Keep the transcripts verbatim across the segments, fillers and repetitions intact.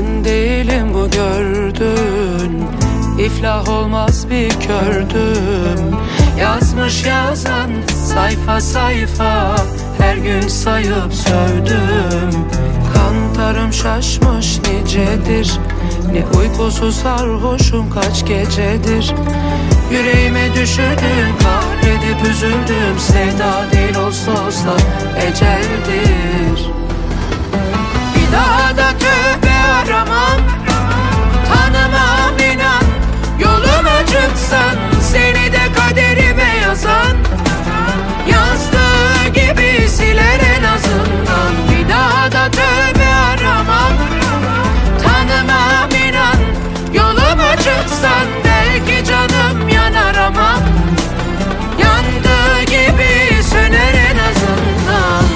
ben değilim bu gördün. İflah olmaz bir kördüm. Yazmış yazan sayfa sayfa, her gün sayıp sövdüm. Kantarım şaşmış nicedir, ne uykusuz sarhoşum kaç gecedir. Yüreğime düşürdüm, kahredip üzüldüm. Sevda değil olsa olsa eceldir. Bir daha da tövbe aramam, tanımam inan. Yoluma çıksan, seni de kaderime yazan, yazdığı gibi siler en azından. Bir daha da tövbe aramam, tanımam inan. Yoluma çıksan belki canım yanar ama yandığı gibi söner en azından.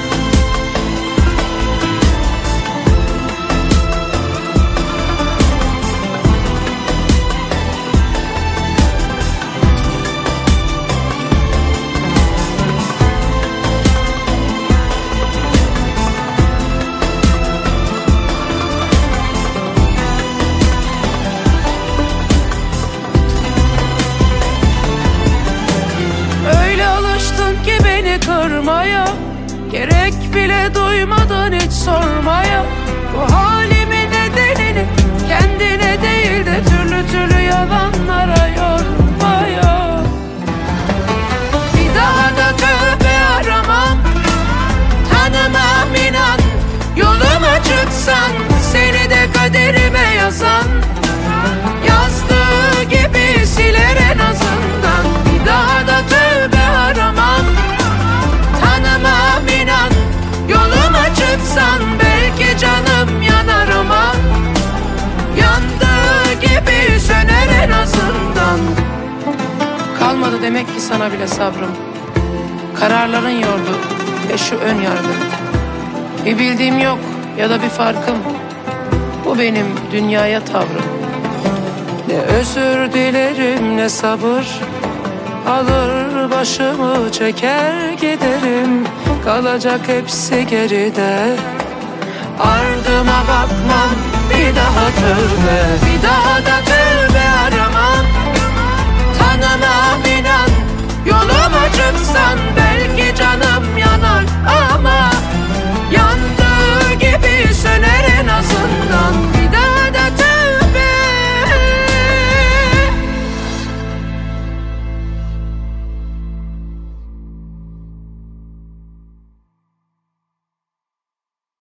Kırmaya, gerek bile duymadan hiç sormaya, bu halimin nedenini kendine değil de türlü türlü yalanlara yormaya. Bir daha da tövbe aramam, tanımam inan. Yoluma çıksan, seni de kaderime yazan, yazdığı gibi siler en azından. Bir daha da tövbe aramam, tanımam inan. Yoluma çıksan belki canım yanar ama yandığı gibi söner en azından. Kalmadı demek ki sana bile sabrım. Kararların yordu ve şu ön yargı. Bir bildiğim yok ya da bir farkım, bu benim dünyaya tavrım. Ne özür dilerim ne sabır, alır başımı çeker giderim. Kalacak hepsi geride, ardıma bakmam.